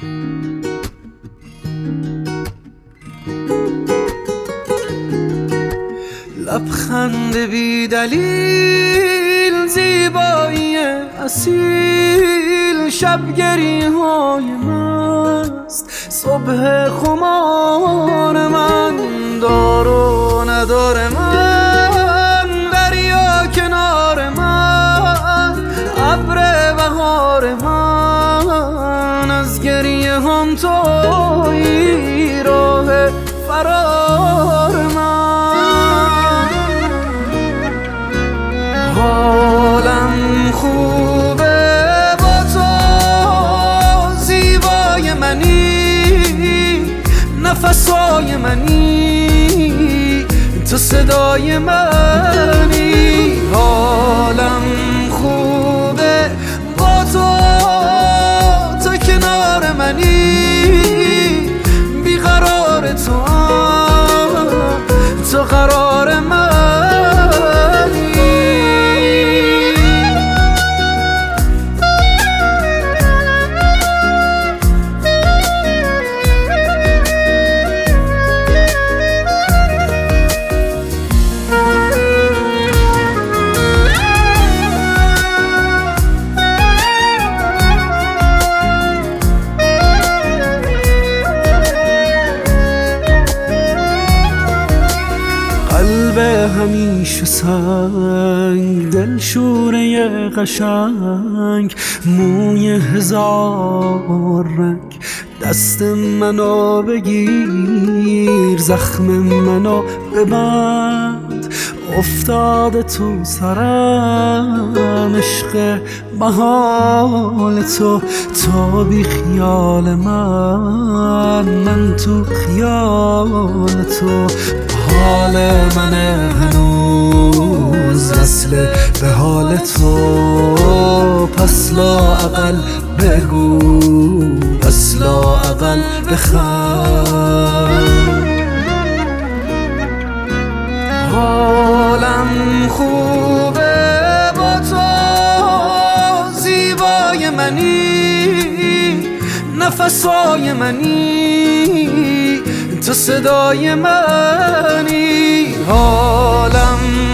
لبخند بی دلیل، زیبایی اصیل، شبگری های مست، صبح خمار من، دار و ندار من، دریا کنار من، ابر بهار من، از گریه هم تویی، راه فرار من. حالم خوبه با تو، زیبای منی، نفسای منی، تو صدای منی. حالم خوبه با تو، تو کنار منی، بیقرار تو قرار منی. قلب همیشه سنگ، دل شوره قشنگ، موی هزار رنگ، دست منو بگیر، زخم منو ببند، افتاده تو سرم عشق محال تو بی خیال من تو خیال تو. حال من هنوز وصله به حال تو، پس لااقل بگو، پس لااقل بخند. حالم خوبه با تو، زیبای منی، نفسای منی، تو صدای منی. حالم